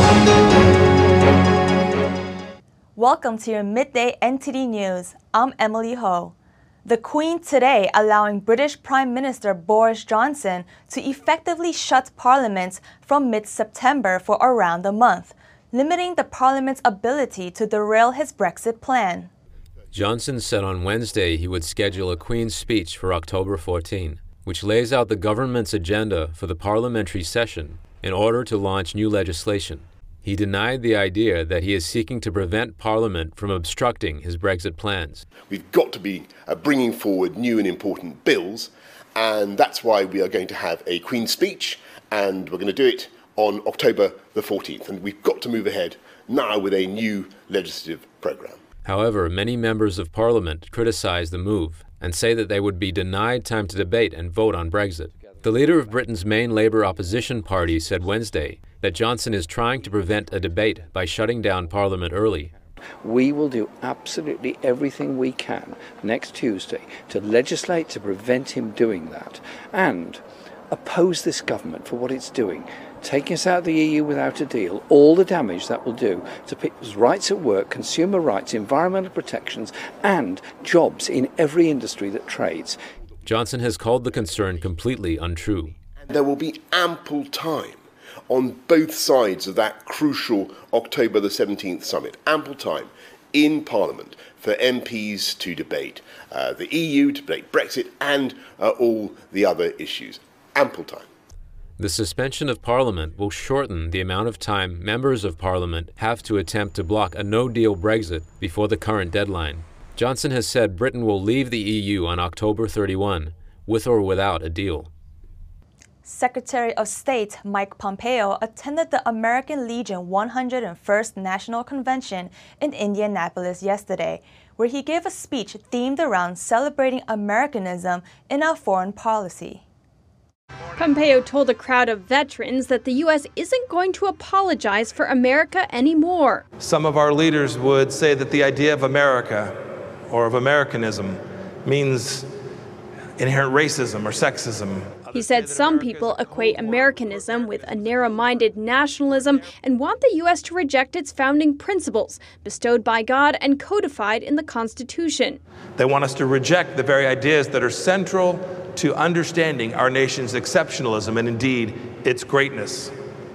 Welcome to your midday NTD News. I'm Emily Ho. The Queen today allowing British Prime Minister Boris Johnson to effectively shut Parliament from mid-September for around a month, limiting the Parliament's ability to derail his Brexit plan. Johnson said on Wednesday he would schedule a Queen's speech for October 14, which lays out the government's agenda for the parliamentary session in order to launch new legislation. He denied the idea that he is seeking to prevent Parliament from obstructing his Brexit plans. We've got to be bringing forward new and important bills, and that's why we are going to have a Queen's speech, and we're going to do it on October the 14th. And we've got to move ahead now with a new legislative programme. However, many members of Parliament criticise the move and say that they would be denied time to debate and vote on Brexit. The leader of Britain's main Labour opposition party said Wednesday that Johnson is trying to prevent a debate by shutting down Parliament early. We will do absolutely everything we can next Tuesday to legislate to prevent him doing that and oppose this government for what it's doing, taking us out of the EU without a deal, all the damage that will do to people's rights at work, consumer rights, environmental protections and jobs in every industry that trades. Johnson has called the concern completely untrue. There will be ample time on both sides of that crucial October the 17th summit, ample time in Parliament for MPs to debate the EU, to debate Brexit and all the other issues. Ample time. The suspension of Parliament will shorten the amount of time members of Parliament have to attempt to block a no-deal Brexit before the current deadline. Johnson has said Britain will leave the EU on October 31, with or without a deal. Secretary of State Mike Pompeo attended the American Legion 101st National Convention in Indianapolis yesterday, where he gave a speech themed around celebrating Americanism in our foreign policy. Pompeo told a crowd of veterans that the U.S. isn't going to apologize for America anymore. Some of our leaders would say that the idea of America or of Americanism means inherent racism or sexism. He said some people equate Americanism with a narrow-minded nationalism and want the U.S. to reject its founding principles, bestowed by God and codified in the Constitution. They want us to reject the very ideas that are central to understanding our nation's exceptionalism and indeed its greatness.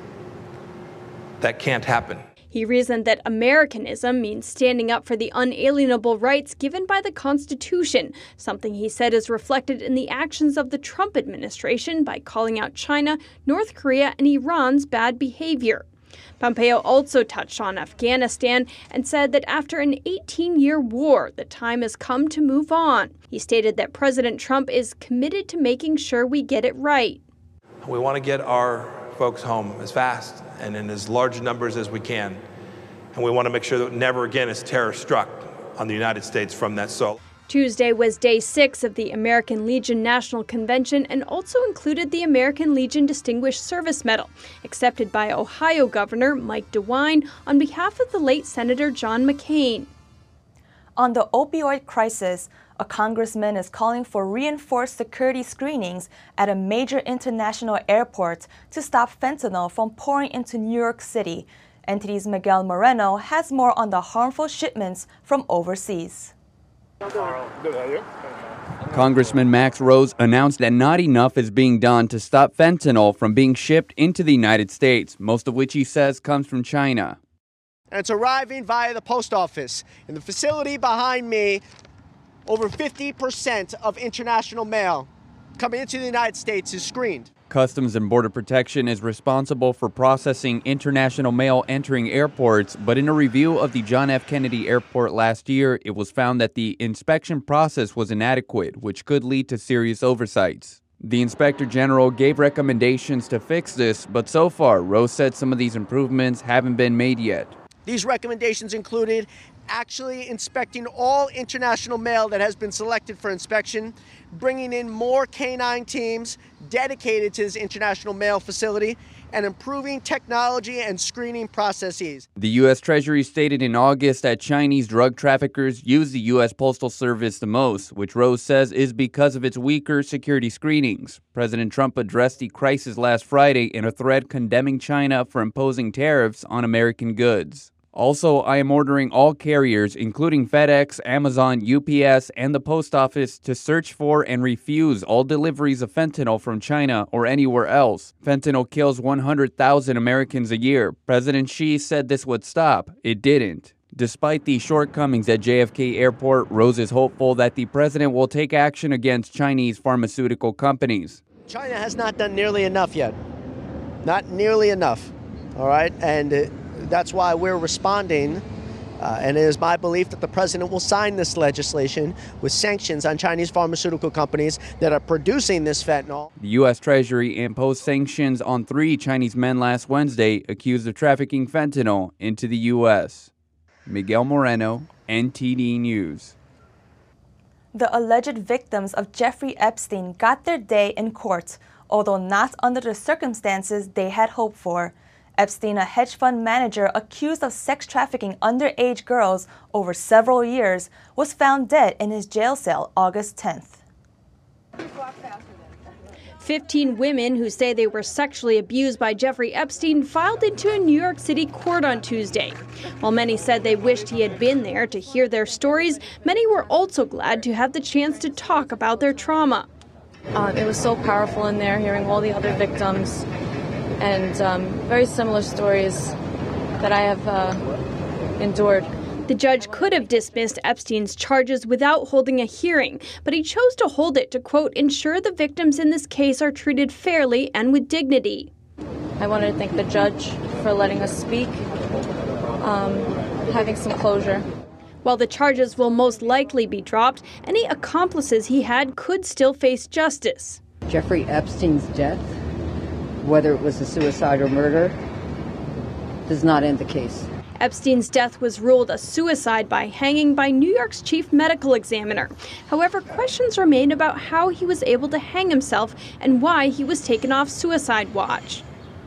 That can't happen. He reasoned that Americanism means standing up for the unalienable rights given by the Constitution, something he said is reflected in the actions of the Trump administration by calling out China, North Korea, and Iran's bad behavior. Pompeo also touched on Afghanistan and said that after an 18-year war, the time has come to move on. He stated that President Trump is committed to making sure we get it right. We want to get our folks home as fast and in as large numbers as we can. And we want to make sure that never again is terror struck on the United States from that soil. Tuesday was day 6 of the American Legion National Convention and also included the American Legion Distinguished Service Medal, accepted by Ohio Governor Mike DeWine on behalf of the late Senator John McCain. On the opioid crisis, a congressman is calling for reinforced security screenings at a major international airport to stop fentanyl from pouring into New York City. NTD's Miguel Moreno has more on the harmful shipments from overseas. Congressman Max Rose announced that not enough is being done to stop fentanyl from being shipped into the United States, most of which he says comes from China. And it's arriving via the post office. In the facility behind me, over 50% of international mail coming into the United States is screened. Customs and Border Protection is responsible for processing international mail entering airports, but in a review of the John F. Kennedy Airport last year, it was found that the inspection process was inadequate, which could lead to serious oversights. The Inspector General gave recommendations to fix this, but so far, Rose said some of these improvements haven't been made yet. These recommendations included actually inspecting all international mail that has been selected for inspection, bringing in more canine teams dedicated to this international mail facility, and improving technology and screening processes. The U.S. Treasury stated in August that Chinese drug traffickers use the U.S. Postal Service the most, which Rose says is because of its weaker security screenings. President Trump addressed the crisis last Friday in a thread condemning China for imposing tariffs on American goods. Also, I am ordering all carriers, including FedEx, Amazon, UPS, and the Post Office, to search for and refuse all deliveries of fentanyl from China or anywhere else. Fentanyl kills 100,000 Americans a year. President Xi said this would stop. It didn't. Despite the shortcomings at JFK Airport, Rose is hopeful that the president will take action against Chinese pharmaceutical companies. China has not done nearly enough yet. Not nearly enough. All right? And that's why we're responding, and it is my belief that the president will sign this legislation with sanctions on Chinese pharmaceutical companies that are producing this fentanyl. The U.S. Treasury imposed sanctions on 3 Chinese men last Wednesday accused of trafficking fentanyl into the U.S. Miguel Moreno, NTD News. The alleged victims of Jeffrey Epstein got their day in court, although not under the circumstances they had hoped for. Epstein, a hedge fund manager accused of sex trafficking underage girls over several years, was found dead in his jail cell August 10th. 15 women who say they were sexually abused by Jeffrey Epstein filed into a New York City court on Tuesday. While many said they wished he had been there to hear their stories, many were also glad to have the chance to talk about their trauma. It was so powerful in there, hearing all the other victims and very similar stories that I have endured. The judge could have dismissed Epstein's charges without holding a hearing, but he chose to hold it to, quote, ensure the victims in this case are treated fairly and with dignity. I wanted to thank the judge for letting us speak, having some closure. While the charges will most likely be dropped, any accomplices he had could still face justice. Jeffrey Epstein's death, whether it was a suicide or murder, does not end the case. Epstein's death was ruled a suicide by hanging by New York's chief medical examiner. However, questions remain about how he was able to hang himself and why he was taken off suicide watch.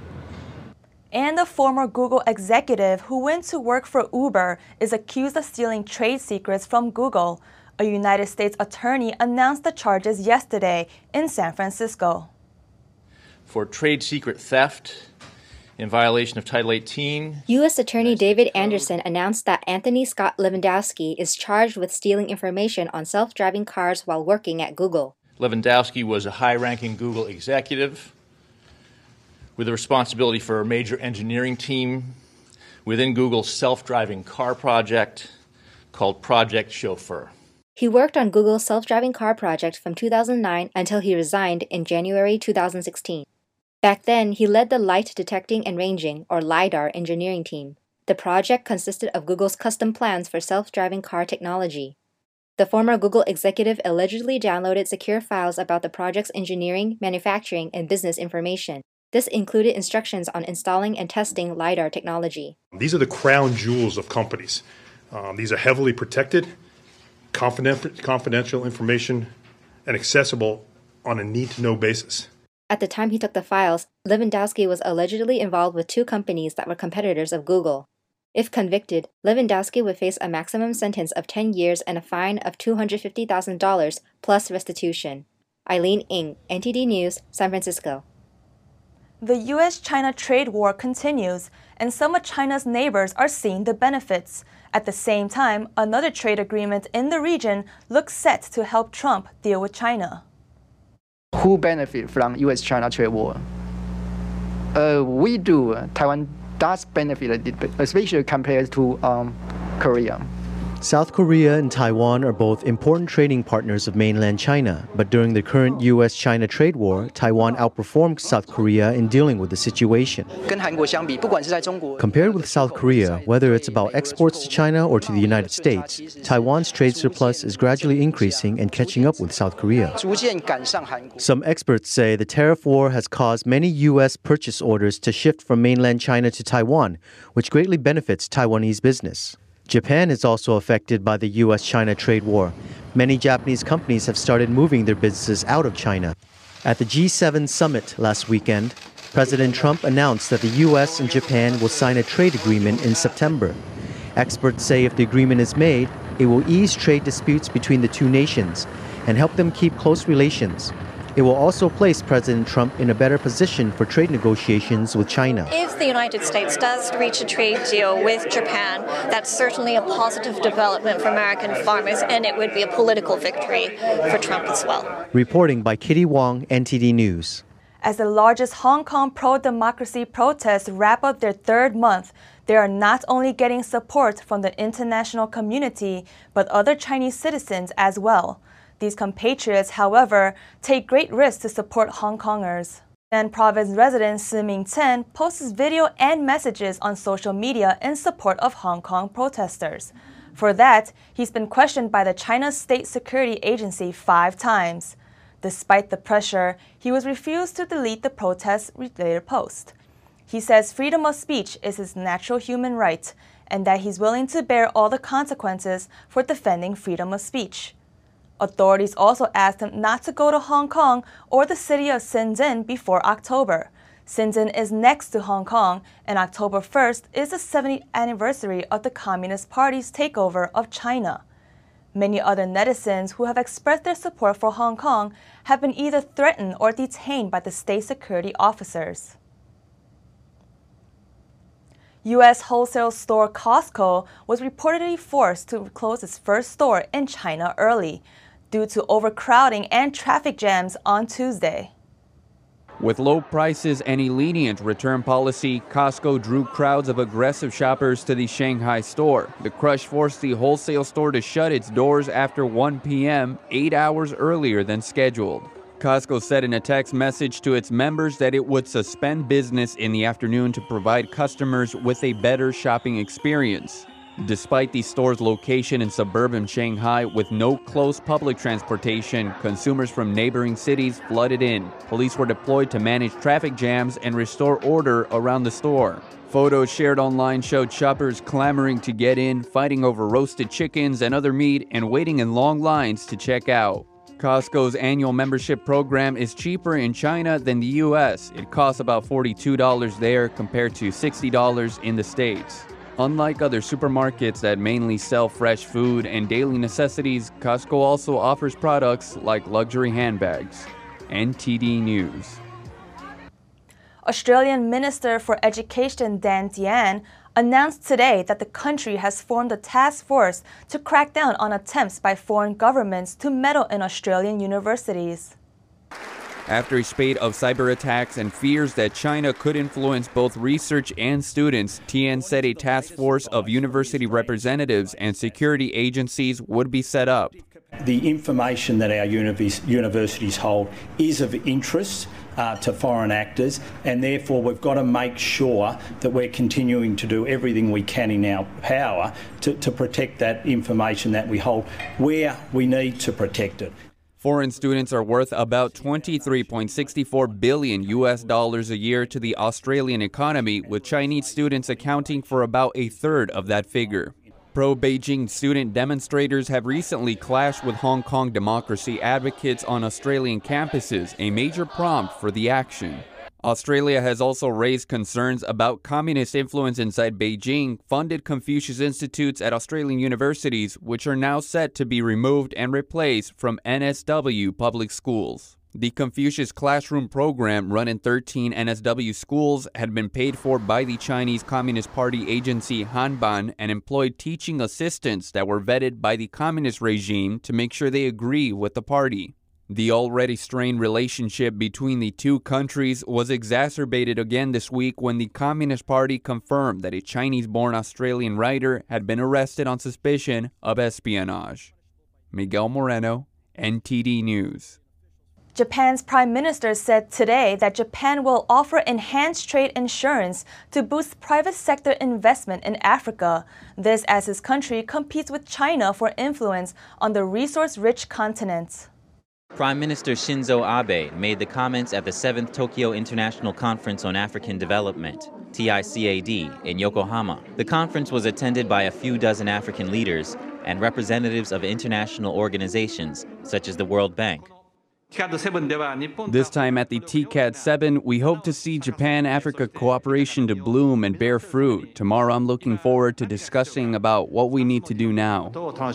And the former Google executive who went to work for Uber is accused of stealing trade secrets from Google. A United States attorney announced the charges yesterday in San Francisco. For trade secret theft in violation of Title 18. U.S. Attorney David Anderson announced that Anthony Scott Lewandowski is charged with stealing information on self-driving cars while working at Google. Lewandowski was a high-ranking Google executive with a responsibility for a major engineering team within Google's self-driving car project called Project Chauffeur. He worked on Google's self-driving car project from 2009 until he resigned in January 2016. Back then, he led the Light Detecting and Ranging, or LiDAR, engineering team. The project consisted of Google's custom plans for self-driving car technology. The former Google executive allegedly downloaded secure files about the project's engineering, manufacturing, and business information. This included instructions on installing and testing LiDAR technology. These are the crown jewels of companies. These are heavily protected, confidential information, and accessible on a need-to-know basis. At the time he took the files, Lewandowski was allegedly involved with 2 companies that were competitors of Google. If convicted, Lewandowski would face a maximum sentence of 10 years and a fine of $250,000 plus restitution. Eileen Ng, NTD News, San Francisco. The U.S.-China trade war continues, and some of China's neighbors are seeing the benefits. At the same time, another trade agreement in the region looks set to help Trump deal with China. Who benefit from U.S.-China trade war? We do. Taiwan does benefit a little bit, especially compared to Korea. South Korea and Taiwan are both important trading partners of mainland China, but during the current U.S.-China trade war, Taiwan outperformed South Korea in dealing with the situation. Compared with South Korea, whether it's about exports to China or to the United States, Taiwan's trade surplus is gradually increasing and catching up with South Korea. Some experts say the tariff war has caused many U.S. purchase orders to shift from mainland China to Taiwan, which greatly benefits Taiwanese business. Japan is also affected by the U.S.-China trade war. Many Japanese companies have started moving their businesses out of China. At the G7 summit last weekend, President Trump announced that the U.S. and Japan will sign a trade agreement in September. Experts say if the agreement is made, it will ease trade disputes between the two nations and help them keep close relations. It will also place President Trump in a better position for trade negotiations with China. If the United States does reach a trade deal with Japan, that's certainly a positive development for American farmers, and it would be a political victory for Trump as well. Reporting by Kitty Wong, NTD News. As the largest Hong Kong pro-democracy protests wrap up their third month, they are not only getting support from the international community, but other Chinese citizens as well. These compatriots, however, take great risks to support Hong Kongers. Then province resident Si Ming-chen posts video and messages on social media in support of Hong Kong protesters. For that, he's been questioned by the China State Security Agency 5 times. Despite the pressure, he was refused to delete the protest-related post. He says freedom of speech is his natural human right, and that he's willing to bear all the consequences for defending freedom of speech. Authorities also asked him not to go to Hong Kong or the city of Shenzhen before October. Shenzhen is next to Hong Kong, and October 1st is the 70th anniversary of the Communist Party's takeover of China. Many other netizens who have expressed their support for Hong Kong have been either threatened or detained by the state security officers. U.S. wholesale store Costco was reportedly forced to close its first store in China early due to overcrowding and traffic jams on Tuesday. With low prices and a lenient return policy, Costco drew crowds of aggressive shoppers to the Shanghai store. The crush forced the wholesale store to shut its doors after 1 p.m., 8 hours earlier than scheduled. Costco said in a text message to its members that it would suspend business in the afternoon to provide customers with a better shopping experience. Despite the store's location in suburban Shanghai with no close public transportation, consumers from neighboring cities flooded in. Police were deployed to manage traffic jams and restore order around the store. Photos shared online showed shoppers clamoring to get in, fighting over roasted chickens and other meat, and waiting in long lines to check out. Costco's annual membership program is cheaper in China than the U.S. It costs about $42 there compared to $60 in the States. Unlike other supermarkets that mainly sell fresh food and daily necessities, Costco also offers products like luxury handbags. NTD News. Australian Minister for Education Dan Tehan announced today that the country has formed a task force to crack down on attempts by foreign governments to meddle in Australian universities. After a spate of cyber attacks and fears that China could influence both research and students, Tian said a task force of university representatives and security agencies would be set up. The information that our universities hold is of interest to foreign actors, and therefore we've got to make sure that we're continuing to do everything we can in our power to protect that information that we hold where we need to protect it. Foreign students are worth about $23.64 billion a year to the Australian economy, with Chinese students accounting for about a third of that figure. Pro-Beijing student demonstrators have recently clashed with Hong Kong democracy advocates on Australian campuses, a major prompt for the action. Australia has also raised concerns about communist influence inside Beijing, funded Confucius Institutes at Australian universities, which are now set to be removed and replaced from NSW public schools. The Confucius Classroom program, run in 13 NSW schools, had been paid for by the Chinese Communist Party agency Hanban and employed teaching assistants that were vetted by the communist regime to make sure they agree with the party. The already strained relationship between the two countries was exacerbated again this week when the Communist Party confirmed that a Chinese-born Australian writer had been arrested on suspicion of espionage. Miguel Moreno, NTD News. Japan's Prime Minister said today that Japan will offer enhanced trade insurance to boost private sector investment in Africa. This as his country competes with China for influence on the resource-rich continent. Prime Minister Shinzo Abe made the comments at the 7th Tokyo International Conference on African Development, TICAD, in Yokohama. The conference was attended by a few dozen African leaders and representatives of international organizations such as the World Bank. This time at the TCAD 7, we hope to see Japan-Africa cooperation to bloom and bear fruit. Tomorrow I'm looking forward to discussing about what we need to do now.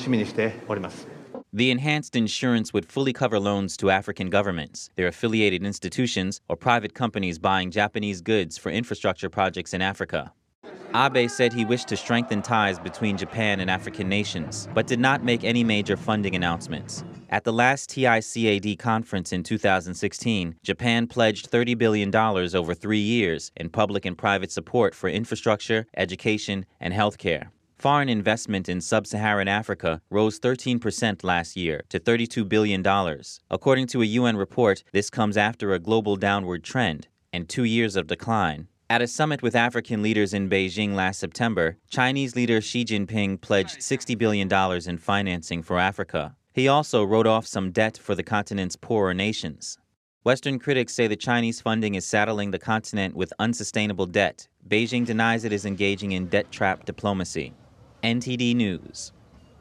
The enhanced insurance would fully cover loans to African governments, their affiliated institutions, or private companies buying Japanese goods for infrastructure projects in Africa. Abe said he wished to strengthen ties between Japan and African nations, but did not make any major funding announcements. At the last TICAD conference in 2016, Japan pledged $30 billion over 3 years in public and private support for infrastructure, education, and healthcare. Foreign investment in sub-Saharan Africa rose 13% last year to $32 billion. According to a UN report, this comes after a global downward trend and 2 years of decline. At a summit with African leaders in Beijing last September, Chinese leader Xi Jinping pledged $60 billion in financing for Africa. He also wrote off some debt for the continent's poorer nations. Western critics say the Chinese funding is saddling the continent with unsustainable debt. Beijing denies it is engaging in debt trap diplomacy. NTD News.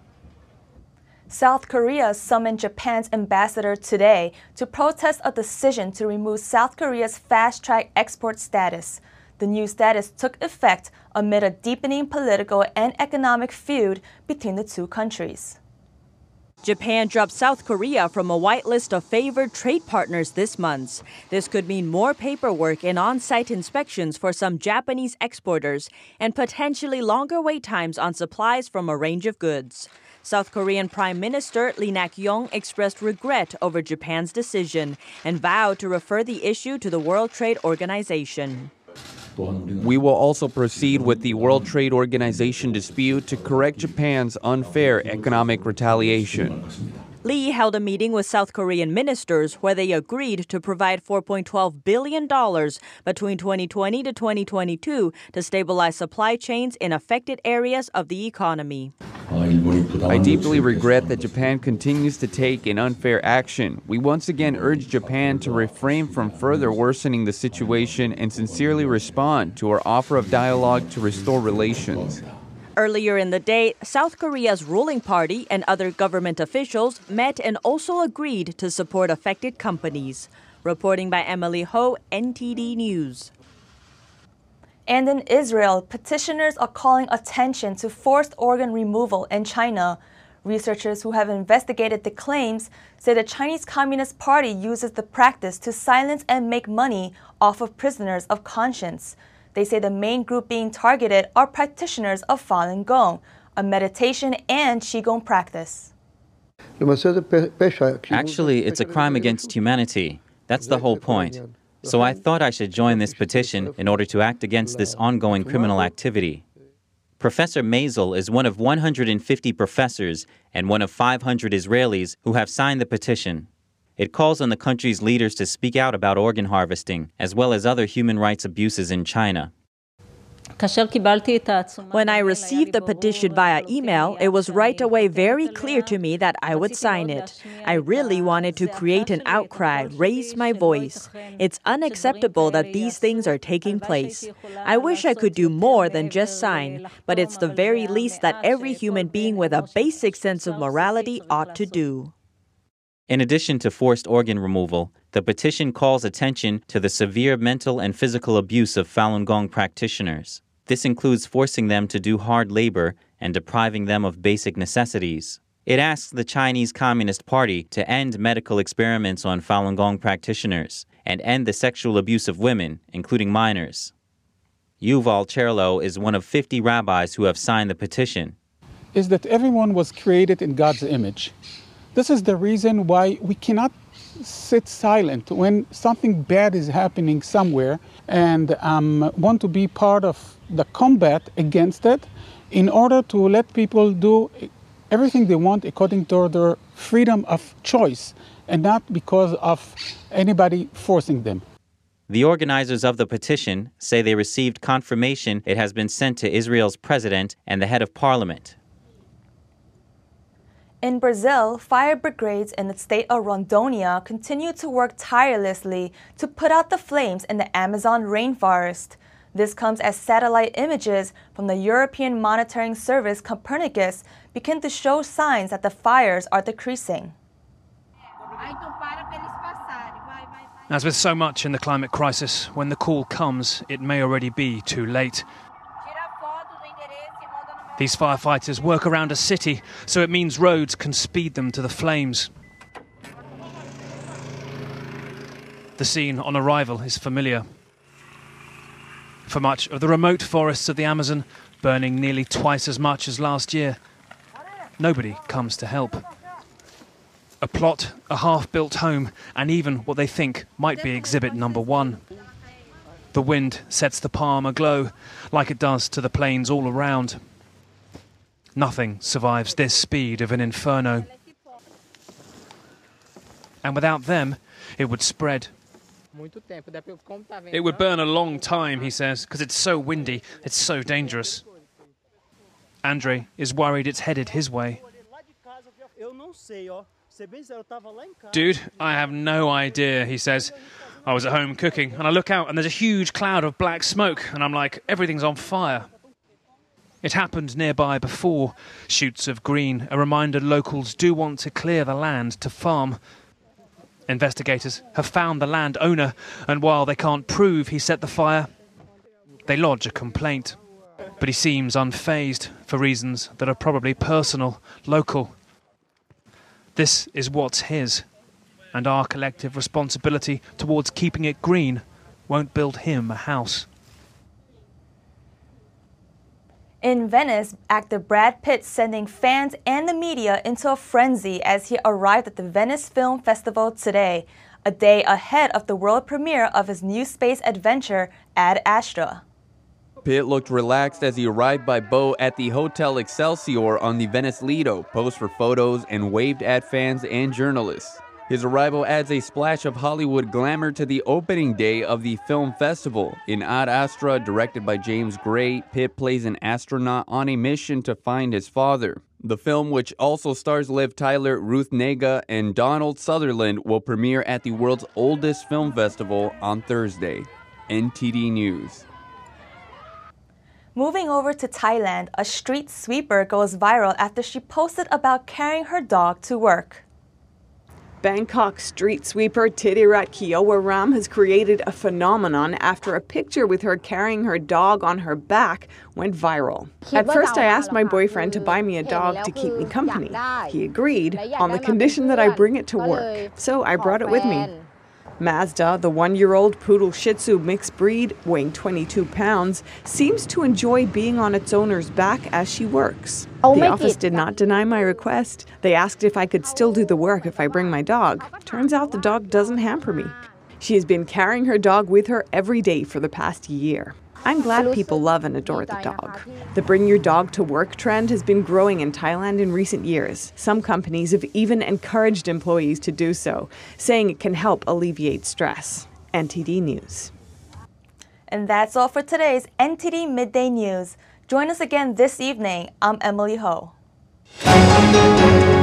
South Korea summoned Japan's ambassador today to protest a decision to remove South Korea's fast-track export status. The new status took effect amid a deepening political and economic feud between the two countries. Japan dropped South Korea from a whitelist of favored trade partners this month. This could mean more paperwork and on-site inspections for some Japanese exporters and potentially longer wait times on supplies from a range of goods. South Korean Prime Minister Lee Nak-yong expressed regret over Japan's decision and vowed to refer the issue to the World Trade Organization. We will also proceed with the World Trade Organization dispute to correct Japan's unfair economic retaliation. Lee held a meeting with South Korean ministers where they agreed to provide $4.12 billion between 2020 to 2022 to stabilize supply chains in affected areas of the economy. I deeply regret that Japan continues to take an unfair action. We once again urge Japan to refrain from further worsening the situation and sincerely respond to our offer of dialogue to restore relations. Earlier in the day, South Korea's ruling party and other government officials met and also agreed to support affected companies. Reporting by Emily Ho, NTD News. And in Israel, petitioners are calling attention to forced organ removal in China. Researchers who have investigated the claims say the Chinese Communist Party uses the practice to silence and make money off of prisoners of conscience. They say the main group being targeted are practitioners of Falun Gong, a meditation and Qigong practice. Actually, it's a crime against humanity. That's the whole point. So I thought I should join this petition in order to act against this ongoing criminal activity. Professor Maisel is one of 150 professors and one of 500 Israelis who have signed the petition. It calls on the country's leaders to speak out about organ harvesting, as well as other human rights abuses in China. When I received the petition via email, it was right away very clear to me that I would sign it. I really wanted to create an outcry, raise my voice. It's unacceptable that these things are taking place. I wish I could do more than just sign, but it's the very least that every human being with a basic sense of morality ought to do. In addition to forced organ removal, the petition calls attention to the severe mental and physical abuse of Falun Gong practitioners. This includes forcing them to do hard labor and depriving them of basic necessities. It asks the Chinese Communist Party to end medical experiments on Falun Gong practitioners and end the sexual abuse of women, including minors. Yuval Cherlo is one of 50 rabbis who have signed the petition. Is that everyone was created in God's image. This is the reason why we cannot sit silent when something bad is happening somewhere and want to be part of the combat against it in order to let people do everything they want according to their freedom of choice and not because of anybody forcing them. The organizers of the petition say they received confirmation it has been sent to Israel's president and the head of parliament. In Brazil, fire brigades in the state of Rondônia continue to work tirelessly to put out the flames in the Amazon rainforest. This comes as satellite images from the European monitoring service Copernicus begin to show signs that the fires are decreasing. As with so much in the climate crisis, when the call comes, it may already be too late. These firefighters work around a city, so it means roads can speed them to the flames. The scene on arrival is familiar. For much of the remote forests of the Amazon, burning nearly twice as much as last year, nobody comes to help. A plot, a half-built home, and even what they think might be exhibit number 1. The wind sets the palm aglow, like it does to the plains all around. Nothing survives this speed of an inferno. And without them, it would spread. It would burn a long time, he says, because it's so windy, it's so dangerous. Andre is worried it's headed his way. Dude, I have no idea, he says. I was at home cooking, and I look out, and there's a huge cloud of black smoke, and I'm like, everything's on fire. It happened nearby before. Shoots of green, a reminder locals do want to clear the land to farm. Investigators have found the landowner, and while they can't prove he set the fire, they lodge a complaint. But he seems unfazed for reasons that are probably personal, local. This is what's his, and our collective responsibility towards keeping it green won't build him a house. In Venice, actor Brad Pitt sending fans and the media into a frenzy as he arrived at the Venice Film Festival today, a day ahead of the world premiere of his new space adventure, Ad Astra. Pitt looked relaxed as he arrived by boat at the Hotel Excelsior on the Venice Lido, posed for photos, and waved at fans and journalists. His arrival adds a splash of Hollywood glamour to the opening day of the film festival. In Ad Astra, directed by James Gray, Pitt plays an astronaut on a mission to find his father. The film, which also stars Liv Tyler, Ruth Negga, and Donald Sutherland, will premiere at the world's oldest film festival on Thursday. NTD News. Moving over to Thailand, a street sweeper goes viral after she posted about carrying her dog to work. Bangkok street sweeper Thitirat Kiowaram has created a phenomenon after a picture with her carrying her dog on her back went viral. At first, I asked my boyfriend to buy me a dog to keep me company. He agreed on the condition that I bring it to work, so I brought it with me. Mazda, the 1-year-old poodle Shih Tzu mixed breed, weighing 22 pounds, seems to enjoy being on its owner's back as she works. The office did not deny my request. They asked if I could still do the work if I bring my dog. Turns out the dog doesn't hamper me. She has been carrying her dog with her every day for the past year. I'm glad people love and adore the dog. The bring your dog to work trend has been growing in Thailand in recent years. Some companies have even encouraged employees to do so, saying it can help alleviate stress. NTD News. And that's all for today's NTD Midday News. Join us again this evening. I'm Emily Ho.